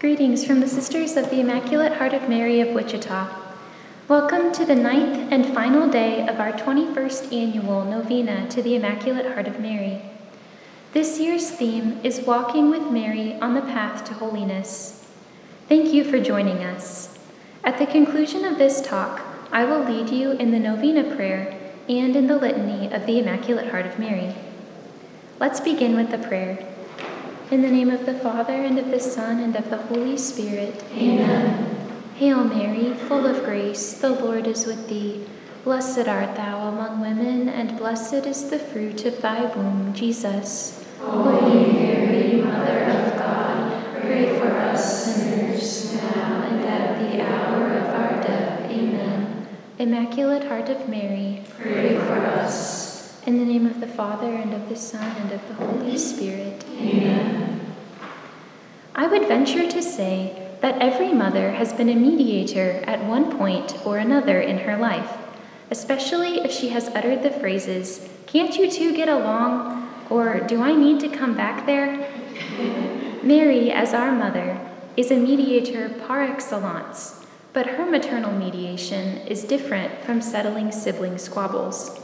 Greetings from the Sisters of the Immaculate Heart of Mary of Wichita. Welcome to the 9th and final day of our 21st annual novena to the Immaculate Heart of Mary. This year's theme is Walking with Mary on the Path to Holiness. Thank you for joining us. At the conclusion of this talk, I will lead you in the novena prayer and in the litany of the Immaculate Heart of Mary. Let's begin with the prayer. In the name of the Father, and of the Son, and of the Holy Spirit. Amen. Hail Mary, full of grace, the Lord is with thee. Blessed art thou among women, and blessed is the fruit of thy womb, Jesus. Holy Mary, Mother of God, pray for us sinners, now and at the hour of our death. Amen. Immaculate Heart of Mary, pray for us. In the name of the Father, and of the Son, and of the Holy Spirit. Amen. I would venture to say that every mother has been a mediator at one point or another in her life, especially if she has uttered the phrases, "Can't you two get along?" or "Do I need to come back there?" Mary, as our mother, is a mediator par excellence, but her maternal mediation is different from settling sibling squabbles.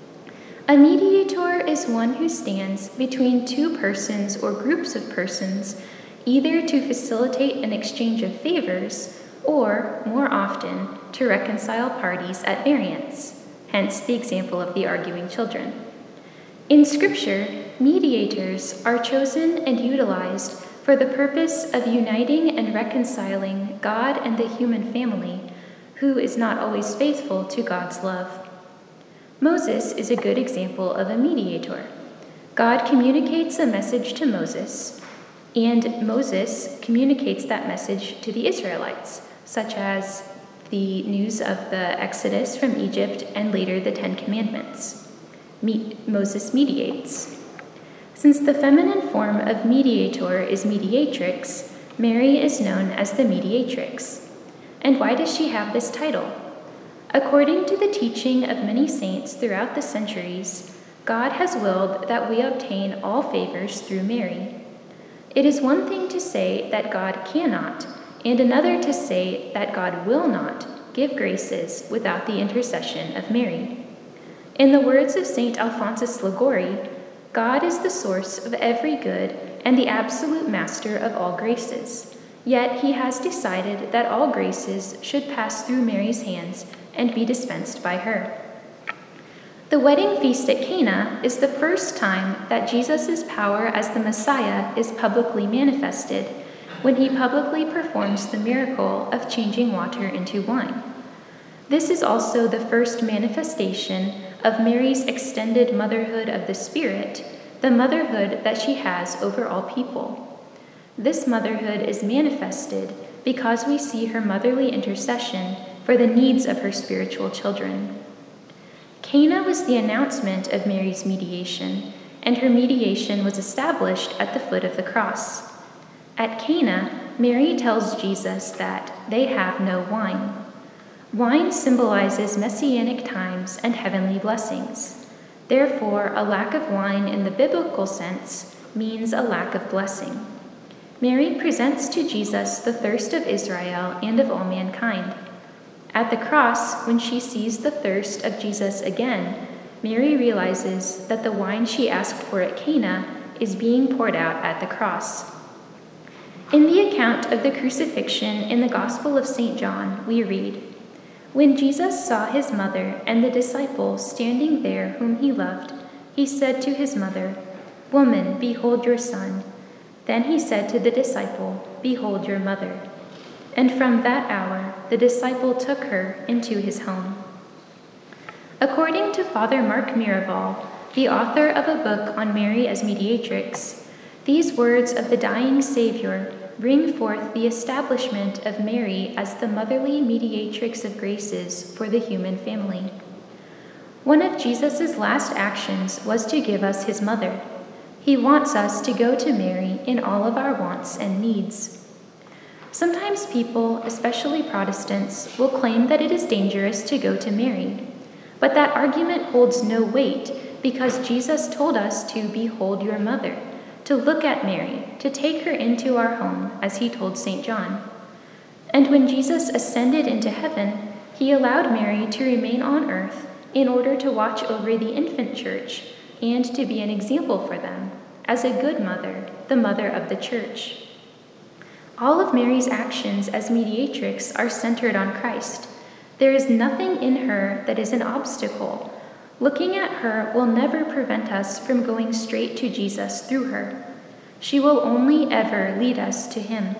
A mediator is one who stands between two persons or groups of persons, either to facilitate an exchange of favors or, more often, to reconcile parties at variance, hence the example of the arguing children. In Scripture, mediators are chosen and utilized for the purpose of uniting and reconciling God and the human family, who is not always faithful to God's love. Moses is a good example of a mediator. God communicates a message to Moses, and Moses communicates that message to the Israelites, such as the news of the Exodus from Egypt and later the Ten Commandments. Moses mediates. Since the feminine form of mediator is mediatrix, Mary is known as the mediatrix. And why does she have this title? According to the teaching of many saints throughout the centuries, God has willed that we obtain all favors through Mary. It is one thing to say that God cannot, and another to say that God will not give graces without the intercession of Mary. In the words of St. Alphonsus Liguori, God is the source of every good and the absolute master of all graces. Yet he has decided that all graces should pass through Mary's hands and be dispensed by her. The wedding feast at Cana is the first time that Jesus' power as the Messiah is publicly manifested, when he publicly performs the miracle of changing water into wine. This is also the first manifestation of Mary's extended motherhood of the Spirit, the motherhood that she has over all people. This motherhood is manifested because we see her motherly intercession for the needs of her spiritual children. Cana was the announcement of Mary's mediation, and her mediation was established at the foot of the cross. At Cana, Mary tells Jesus that they have no wine. Wine symbolizes messianic times and heavenly blessings. Therefore, a lack of wine in the biblical sense means a lack of blessing. Mary presents to Jesus the thirst of Israel and of all mankind. At the cross, when she sees the thirst of Jesus again, Mary realizes that the wine she asked for at Cana is being poured out at the cross. In the account of the crucifixion in the Gospel of St. John, we read, "When Jesus saw his mother and the disciple standing there whom he loved, he said to his mother, 'Woman, behold your son.' Then he said to the disciple, 'Behold your mother.' And from that hour, the disciple took her into his home." According to Father Mark Miraval, the author of a book on Mary as mediatrix, these words of the dying Savior bring forth the establishment of Mary as the motherly mediatrix of graces for the human family. One of Jesus' last actions was to give us his mother. He wants us to go to Mary in all of our wants and needs. Sometimes people, especially Protestants, will claim that it is dangerous to go to Mary, but that argument holds no weight because Jesus told us to behold your mother, to look at Mary, to take her into our home, as he told St. John. And when Jesus ascended into heaven, he allowed Mary to remain on earth in order to watch over the infant church and to be an example for them, as a good mother, the mother of the church. All of Mary's actions as mediatrix are centered on Christ. There is nothing in her that is an obstacle. Looking at her will never prevent us from going straight to Jesus through her. She will only ever lead us to him.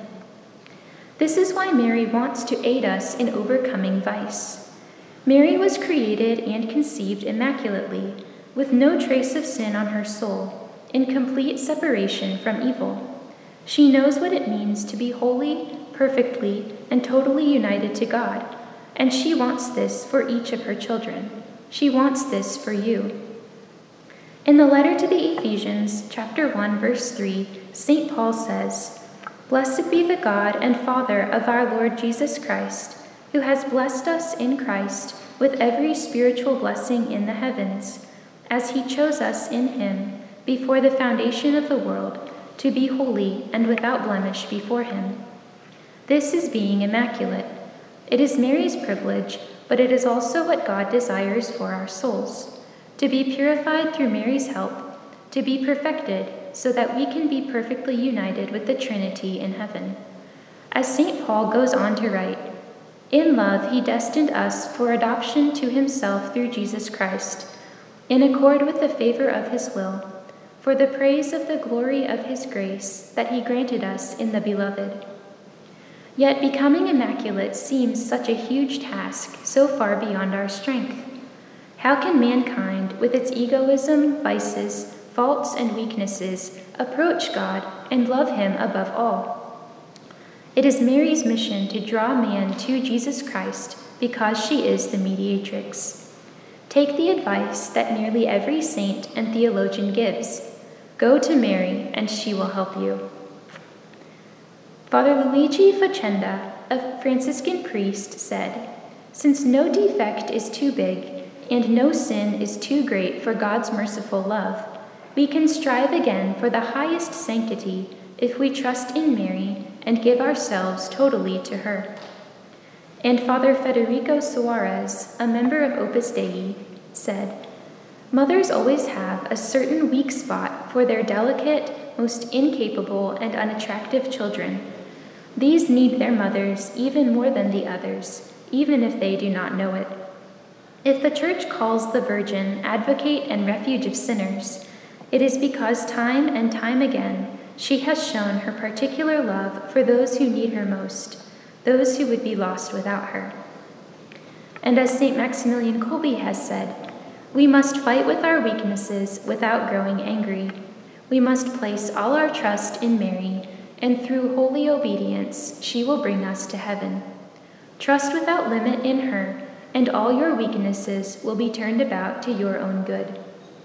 This is why Mary wants to aid us in overcoming vice. Mary was created and conceived immaculately, with no trace of sin on her soul, in complete separation from evil. She knows what it means to be holy, perfectly, and totally united to God, and she wants this for each of her children. She wants this for you. In the letter to the Ephesians, chapter 1, verse 3, St. Paul says, "Blessed be the God and Father of our Lord Jesus Christ, who has blessed us in Christ with every spiritual blessing in the heavens, as he chose us in him before the foundation of the world to be holy and without blemish before him." This is being immaculate. It is Mary's privilege, but it is also what God desires for our souls, to be purified through Mary's help, to be perfected so that we can be perfectly united with the Trinity in heaven. As St. Paul goes on to write, "In love he destined us for adoption to himself through Jesus Christ, in accord with the favor of his will, for the praise of the glory of his grace that he granted us in the Beloved." Yet becoming immaculate seems such a huge task, so far beyond our strength. How can mankind, with its egoism, vices, faults, and weaknesses, approach God and love him above all? It is Mary's mission to draw man to Jesus Christ because she is the mediatrix. Take the advice that nearly every saint and theologian gives. Go to Mary, and she will help you. Father Luigi Facenda, a Franciscan priest, said, "Since no defect is too big and no sin is too great for God's merciful love, we can strive again for the highest sanctity if we trust in Mary and give ourselves totally to her." And Father Federico Suarez, a member of Opus Dei, said, "Mothers always have a certain weak spot for their delicate, most incapable, and unattractive children. These need their mothers even more than the others, even if they do not know it. If the Church calls the Virgin advocate and refuge of sinners, it is because time and time again she has shown her particular love for those who need her most, those who would be lost without her." And as St. Maximilian Kolbe has said, "We must fight with our weaknesses without growing angry. We must place all our trust in Mary, and through holy obedience she will bring us to heaven. Trust without limit in her, and all your weaknesses will be turned about to your own good."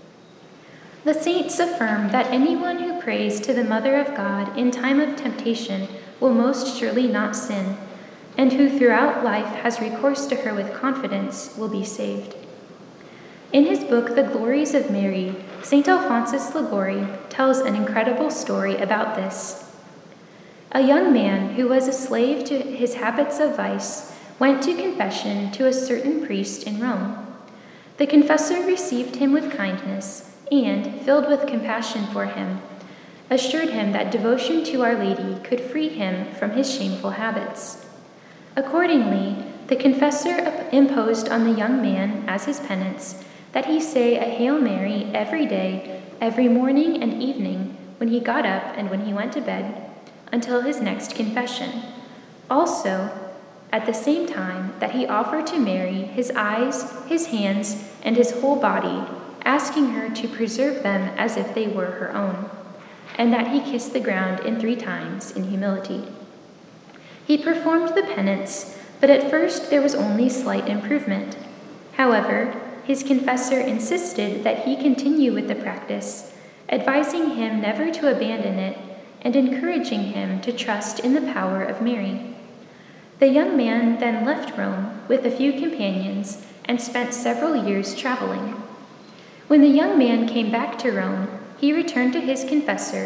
The saints affirm that anyone who prays to the Mother of God in time of temptation will most surely not sin, and who throughout life has recourse to her with confidence will be saved. In his book, The Glories of Mary, St. Alphonsus Liguori tells an incredible story about this. A young man who was a slave to his habits of vice went to confession to a certain priest in Rome. The confessor received him with kindness and, filled with compassion for him, assured him that devotion to Our Lady could free him from his shameful habits. Accordingly, the confessor imposed on the young man as his penance that he say a Hail Mary every day, every morning and evening, when he got up and when he went to bed, until his next confession. Also, at the same time that he offered to Mary his eyes, his hands, and his whole body, asking her to preserve them as if they were her own, and that he kissed the ground 3 times in humility. He performed the penance, but at first there was only slight improvement. However, his confessor insisted that he continue with the practice, advising him never to abandon it and encouraging him to trust in the power of Mary. The young man then left Rome with a few companions and spent several years traveling. When the young man came back to Rome, he returned to his confessor,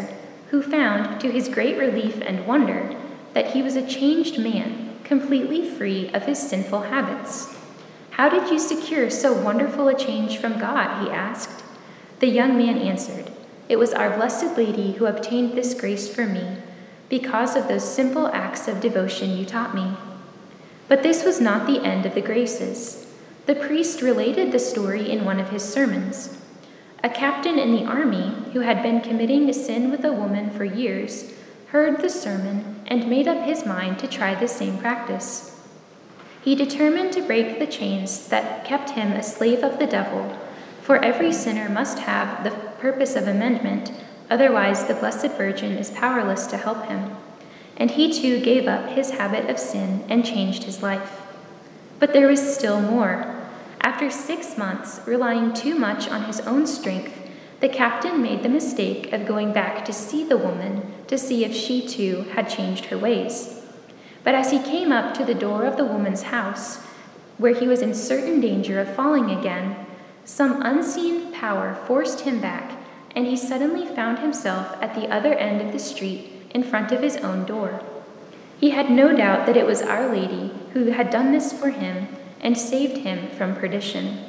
who found, to his great relief and wonder, that he was a changed man, completely free of his sinful habits. "How did you secure so wonderful a change from God?" he asked. The young man answered, "It was our Blessed Lady who obtained this grace for me, because of those simple acts of devotion you taught me." But this was not the end of the graces. The priest related the story in one of his sermons. A captain in the army, who had been committing a sin with a woman for years, heard the sermon and made up his mind to try the same practice. He determined to break the chains that kept him a slave of the devil, for every sinner must have the purpose of amendment, otherwise the Blessed Virgin is powerless to help him. And he too gave up his habit of sin and changed his life. But there was still more. After 6 months, relying too much on his own strength, the captain made the mistake of going back to see the woman to see if she too had changed her ways. But as he came up to the door of the woman's house, where he was in certain danger of falling again, some unseen power forced him back, and he suddenly found himself at the other end of the street in front of his own door. He had no doubt that it was Our Lady who had done this for him and saved him from perdition.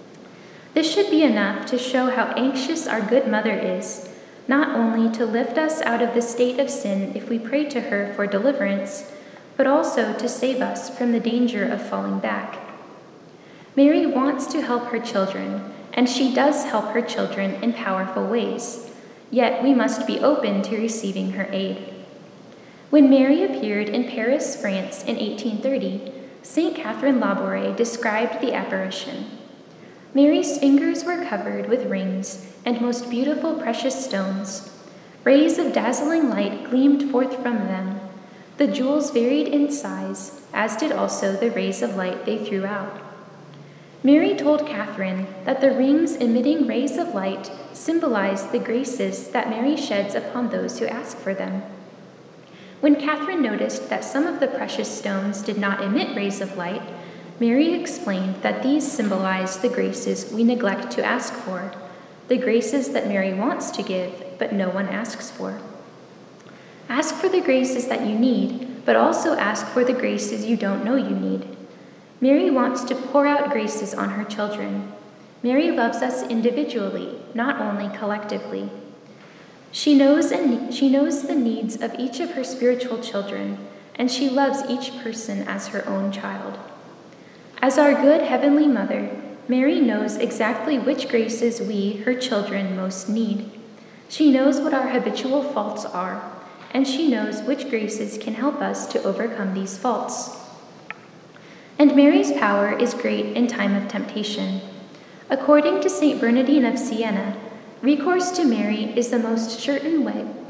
This should be enough to show how anxious our good mother is, not only to lift us out of the state of sin if we pray to her for deliverance, but also to save us from the danger of falling back. Mary wants to help her children, and she does help her children in powerful ways, yet we must be open to receiving her aid. When Mary appeared in Paris, France in 1830, St. Catherine Labouré described the apparition. Mary's fingers were covered with rings and most beautiful precious stones. Rays of dazzling light gleamed forth from them. The jewels varied in size, as did also the rays of light they threw out. Mary told Catherine that the rings emitting rays of light symbolized the graces that Mary sheds upon those who ask for them. When Catherine noticed that some of the precious stones did not emit rays of light, Mary explained that these symbolized the graces we neglect to ask for, the graces that Mary wants to give, but no one asks for. Ask for the graces that you need, but also ask for the graces you don't know you need. Mary wants to pour out graces on her children. Mary loves us individually, not only collectively. She knows the needs of each of her spiritual children, and she loves each person as her own child. As our good Heavenly Mother, Mary knows exactly which graces we, her children, most need. She knows what our habitual faults are, and she knows which graces can help us to overcome these faults. And Mary's power is great in time of temptation. According to St. Bernardine of Siena, recourse to Mary is the most certain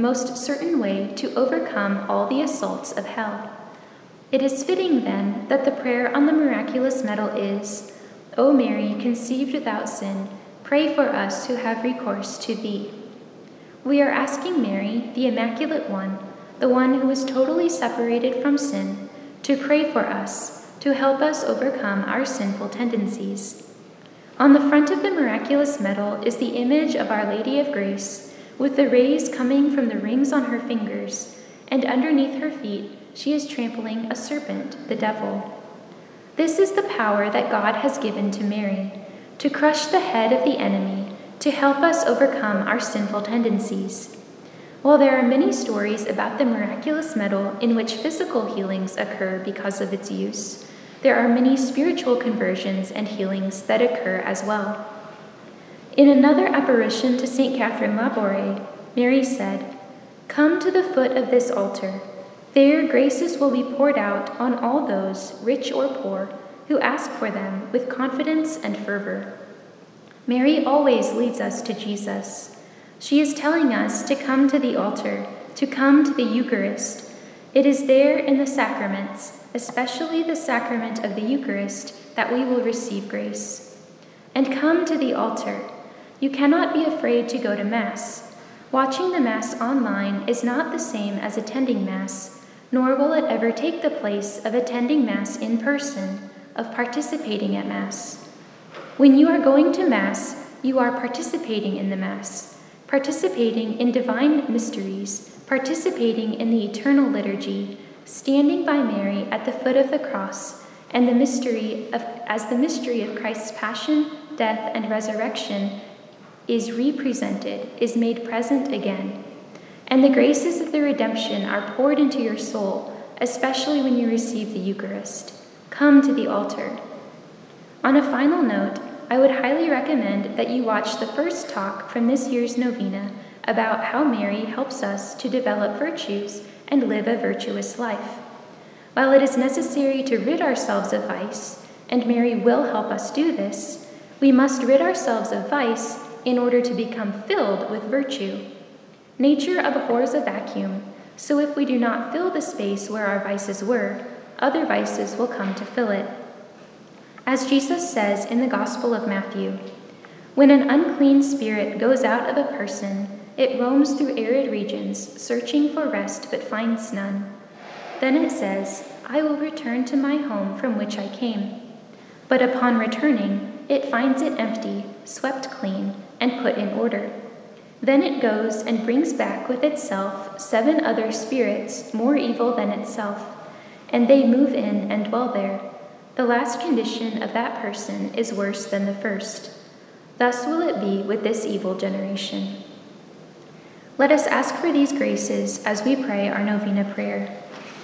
way to overcome all the assaults of hell. It is fitting, then, that the prayer on the miraculous medal is, "O Mary, conceived without sin, pray for us who have recourse to thee." We are asking Mary, the Immaculate One, the one who is totally separated from sin, to pray for us, to help us overcome our sinful tendencies. On the front of the miraculous medal is the image of Our Lady of Grace, with the rays coming from the rings on her fingers, and underneath her feet she is trampling a serpent, the devil. This is the power that God has given to Mary, to crush the head of the enemy, to help us overcome our sinful tendencies. While there are many stories about the miraculous medal in which physical healings occur because of its use, there are many spiritual conversions and healings that occur as well. In another apparition to St. Catherine Labouré, Mary said, "Come to the foot of this altar. There graces will be poured out on all those, rich or poor, who ask for them with confidence and fervor." Mary always leads us to Jesus. She is telling us to come to the altar, to come to the Eucharist. It is there in the sacraments, especially the sacrament of the Eucharist, that we will receive grace. And come to the altar. You cannot be afraid to go to Mass. Watching the Mass online is not the same as attending Mass, nor will it ever take the place of attending Mass in person, of participating at Mass. When you are going to Mass, you are participating in the Mass. participating in divine mysteries, participating in the eternal liturgy, standing by Mary at the foot of the cross, and as the mystery of Christ's passion, death, and resurrection is represented, is made present again. And the graces of the redemption are poured into your soul, especially when you receive the Eucharist. Come to the altar. On a final note, I would highly recommend that you watch the first talk from this year's novena about how Mary helps us to develop virtues and live a virtuous life. While it is necessary to rid ourselves of vice, and Mary will help us do this, we must rid ourselves of vice in order to become filled with virtue. Nature abhors a vacuum, so if we do not fill the space where our vices were, other vices will come to fill it. As Jesus says in the Gospel of Matthew, when an unclean spirit goes out of a person, it roams through arid regions, searching for rest but finds none. Then it says, I will return to my home from which I came. But upon returning, it finds it empty, swept clean, and put in order. Then it goes and brings back with itself 7 other spirits more evil than itself, and they move in and dwell there. The last condition of that person is worse than the first. Thus will it be with this evil generation. Let us ask for these graces as we pray our novena prayer.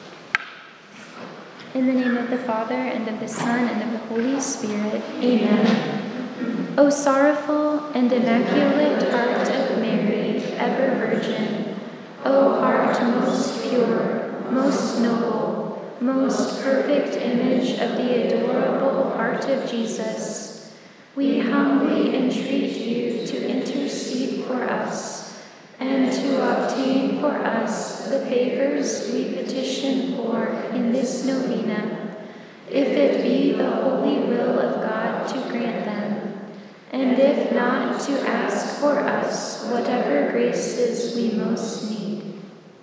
In the name of the Father, and of the Son, and of the Holy Spirit, Amen. O sorrowful and immaculate heart of Mary, ever Virgin, O heart most pure, most noble, most perfect image of the adorable heart of Jesus, we humbly entreat you to intercede for us and to obtain for us the favors we petition for in this novena, if it be the holy will of God to grant them, and if not, to ask for us whatever graces we most need.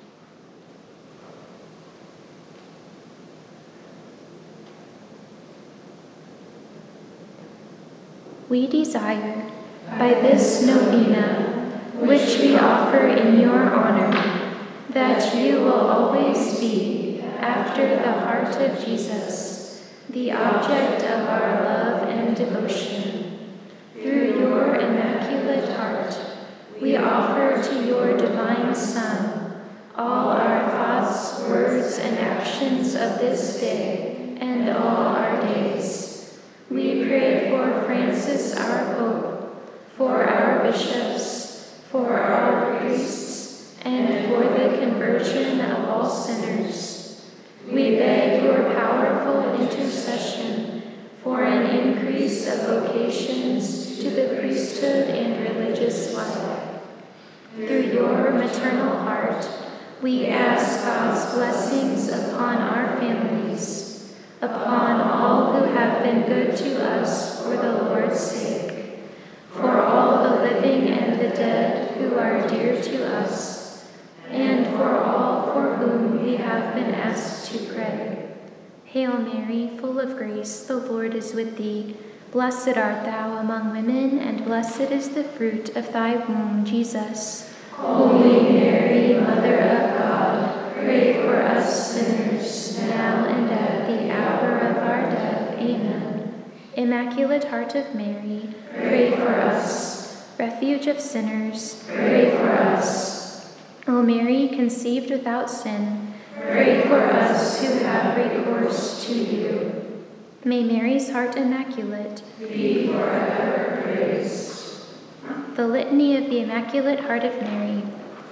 We desire, by this novena, which we offer in your honor, that you will always be, after the heart of Jesus, the object of our love and devotion. Through your immaculate heart, we offer to your divine Son all our thoughts, words, and actions of this day and all our days. We pray for Francis, our Pope, for our bishops, for our priests, and for the conversion of all sinners. We beg your powerful intercession for an increase of vocations to the priesthood and religious life. Through your maternal heart, we ask God's blessings upon our families, upon all who have been good to us for the Lord's sake, for all the living and the dead who are dear to us, and for all for whom we have been asked to pray. Hail Mary, full of grace, the Lord is with thee. Blessed art thou among women, and blessed is the fruit of thy womb, Jesus. Holy Mary, Mother of God, pray for us sinners, now and at the hour of our death. Amen. Immaculate Heart of Mary, pray for us. Refuge of sinners, pray for us. O Mary, conceived without sin, pray for us who have recourse to you. May Mary's heart immaculate be forever praised. The Litany of the Immaculate Heart of Mary.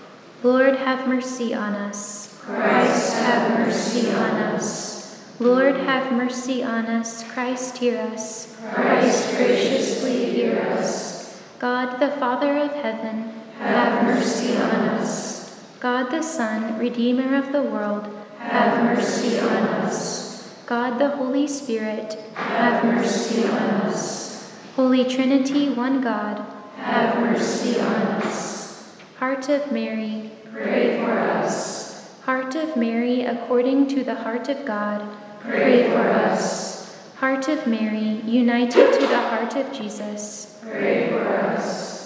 Lord, have mercy on us. Christ, have mercy on us. Lord, have mercy on us. Christ, hear us. Christ, graciously hear us. God, the Father of heaven, have mercy on us. God, the Son, Redeemer of the world, have mercy on us. God, the Holy Spirit, have mercy on us. Holy Trinity, one God, have mercy on us. Heart of Mary, pray for us. Heart of Mary, according to the heart of God, pray for us. Heart of Mary, united to the heart of Jesus, pray for us.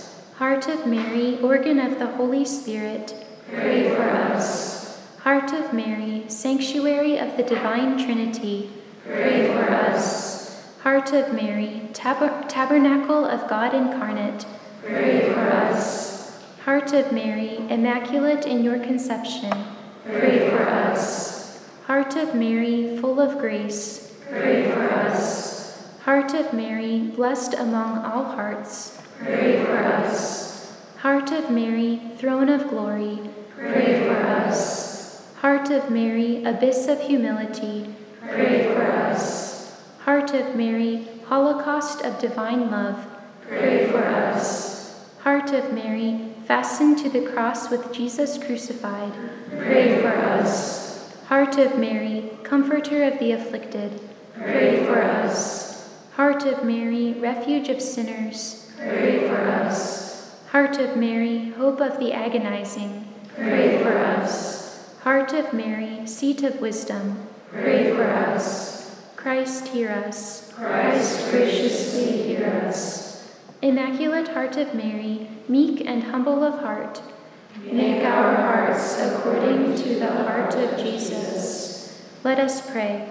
Heart of Mary, organ of the Holy Spirit, pray for us. Heart of Mary, sanctuary of the Divine Trinity, pray for us. Heart of Mary, tabernacle of God incarnate, pray for us. Heart of Mary, immaculate in your conception, pray for us. Heart of Mary, full of grace, pray for us. Heart of Mary, blessed among all hearts, pray for us. Heart of Mary, throne of glory, pray for us. Heart of Mary, abyss of humility, pray for us. Heart of Mary, holocaust of divine love, pray for us. Heart of Mary, fastened to the cross with Jesus crucified, pray for us. Heart of Mary, comforter of the afflicted, pray for us. Heart of Mary, refuge of sinners, pray for us. Heart of Mary, hope of the agonizing, pray for us. Heart of Mary, seat of wisdom, pray for us. Christ, hear us. Christ, graciously hear us. Immaculate Heart of Mary, meek and humble of heart, make our hearts according to the heart of Jesus. Let us pray.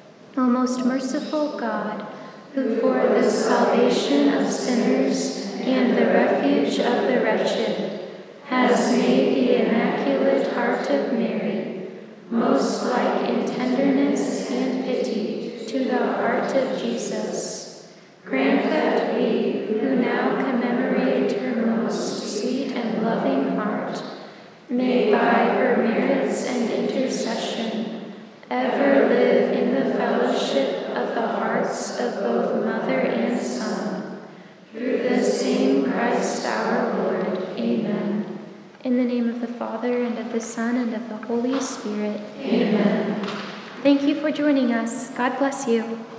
O most merciful God, who for the salvation of sinners and the refuge of the wretched has made the Immaculate Heart of Mary most like in tenderness and pity to the heart of Jesus, grant that we, who now commemorate her most sweet and loving heart, may by her merits and intercession ever live in the fellowship of the hearts of both Mother and Son. Through the same Christ our Lord. Amen. In the name of the Father, and of the Son, and of the Holy Spirit. Amen. Thank you for joining us. God bless you.